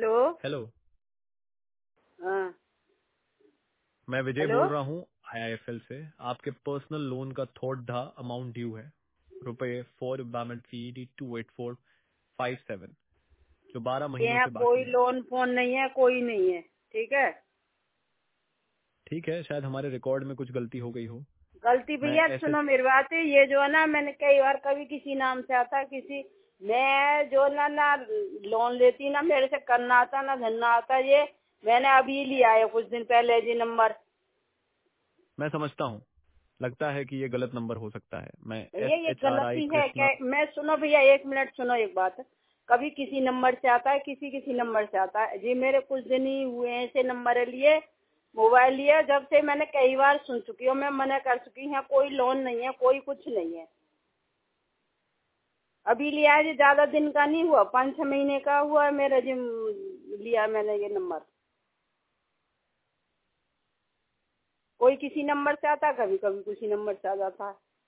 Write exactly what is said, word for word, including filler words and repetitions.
Hello. Hello, हाँ। मैं विजय hello. बोल रहा हूँ आई आई एफ एल से। आपके पर्सनल लोन का थोड़ा धा अमाउंट ड्यू है, रुपए फोर बामेट C D two eight four five seven, जो बारह ये महीनों यहाँ से बाकी कोई है। लोन फोन नहीं है, कोई नहीं है। ठीक है। ठीक है, शायद हमारे रिकॉर्ड में कुछ गलती हो गई हो। गलती मैं भैया ऐसे सुनो मेरी बात, ये जो है ना, मैंने कई बार कभी किसी नाम से आता किसी, मैं जो ना ना लोन लेती ना, मेरे से करना आता ना धरना आता। ये मैंने अभी लिया है कुछ दिन पहले जी नंबर। मैं समझता हूँ, लगता है कि ये गलत नंबर हो सकता है। मैं भैया एस ये एच आर आई गलती है क्या? कृष्णा। मैं सुनो भैया, एक मिनट सुनो, एक बात। कभी किसी नंबर से आता है, किसी किसी नंबर से आता है जी। मेरे कुछ दिन ही हुए हैं ऐसे नंबर लिए, मोबाइल लिया, जब से मैंने कई बार सुन चुकी हूँ, मैं मना कर चुकी हूँ, कोई लोन नहीं है, कोई कुछ नहीं है। अभी लिया है जी, ज्यादा दिन का नहीं हुआ, पाँच छह महीने का हुआ है मेरा जी। लिया मैंने ये नंबर, कोई किसी नंबर से आता, कभी कभी किसी नंबर से आ जाता है।